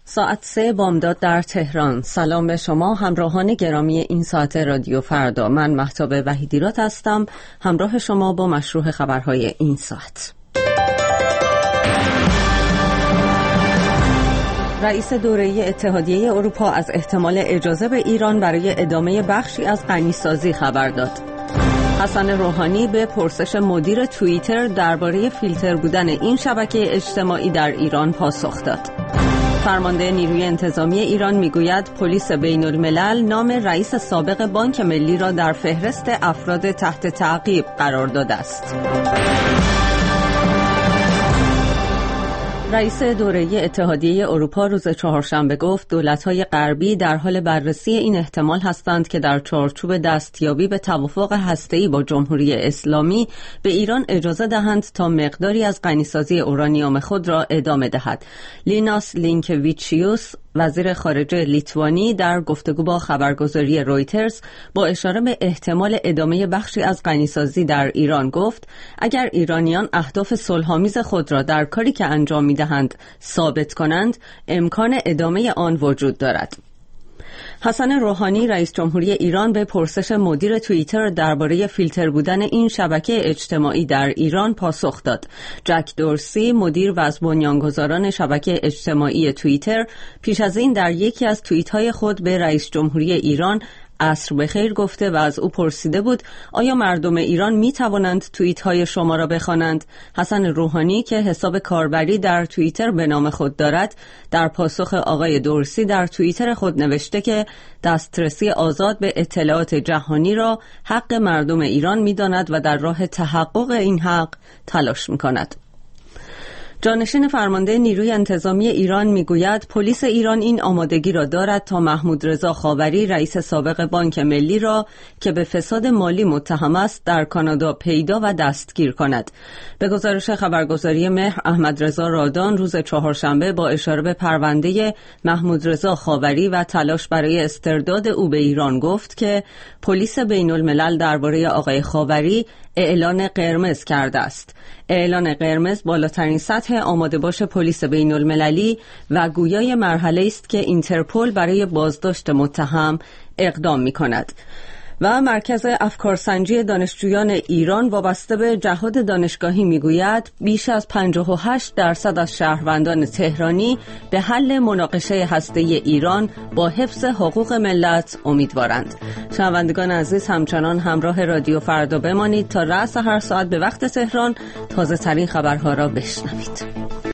ساعت 3 بامداد در تهران. سلام به شما همراهان گرامی این ساعت رادیو فردا. من مهتاب وحیدیرات هستم، همراه شما با مشروع خبرهای این ساعت. رئیس دوره اتحادیه اروپا از احتمال اجازه به ایران برای ادامه بخشی از غنیسازی خبر داد. حسن روحانی به پرسش مدیر توییتر درباره فیلتر بودن این شبکه اجتماعی در ایران پاسخ داد. فرمانده نیروی انتظامی ایران میگوید پلیس بین الملل نام رئیس سابق بانک ملی را در فهرست افراد تحت تعقیب قرار داده است. رئیس دوره اتحادیه اروپا روز چهارشنبه گفت دولت‌های غربی در حال بررسی این احتمال هستند که در چارچوب دستیابی به توافق هسته‌ای با جمهوری اسلامی به ایران اجازه دهند تا مقداری از غنیسازی اورانیوم خود را ادامه دهد. لیناس لینکویچیوس وزیر خارجه لیتوانی در گفتگو با خبرگزاری رویترز با اشاره به احتمال ادامه بخشی از غنیسازی در ایران گفت اگر ایرانیان اهداف صلح‌آمیز خود را در کاری که انجام می‌دهند ثابت کنند، امکان ادامه آن وجود دارد. حسن روحانی رئیس جمهوری ایران به پرسش مدیر توییتر درباره فیلتر بودن این شبکه اجتماعی در ایران پاسخ داد. جک دورسی مدیر و از بنیانگذاران شبکه اجتماعی توییتر پیش از این در یکی از توییت‌های خود به رئیس جمهوری ایران عصر بخیر گفته و از او پرسیده بود آیا مردم ایران می توانند توییت های شما را بخوانند؟ حسن روحانی که حساب کاربری در توییتر به نام خود دارد در پاسخ آقای دورسی در توییتر خود نوشته که دسترسی آزاد به اطلاعات جهانی را حق مردم ایران می داند و در راه تحقق این حق تلاش می کند. جانشین فرمانده نیروی انتظامی ایران میگوید پلیس ایران این آمادگی را دارد تا محمود رضا خاوری رئیس سابق بانک ملی را که به فساد مالی متهم است در کانادا پیدا و دستگیر کند. به گزارش خبرگزاری مهر، احمد رضا رادان روز چهارشنبه با اشاره به پرونده محمود رضا خاوری و تلاش برای استرداد او به ایران گفت که پلیس بین الملل درباره آقای خاوری اعلان قرمز کرده است. اعلان قرمز بالاترین سطح آماده باش پلیس بین المللی و گویای مرحله است که اینترپل برای بازداشت متهم اقدام می کند. و مرکز افکارسنجی دانشجویان ایران وابسته به جهاد دانشگاهی میگوید بیش از 58% از شهروندان تهرانی به حل مناقشه هسته‌ای ایران با حفظ حقوق ملت امیدوارند. شنوندگان عزیز همچنان همراه رادیو فردا بمانید تا رأس هر ساعت به وقت تهران تازه ترین خبرها را بشنوید.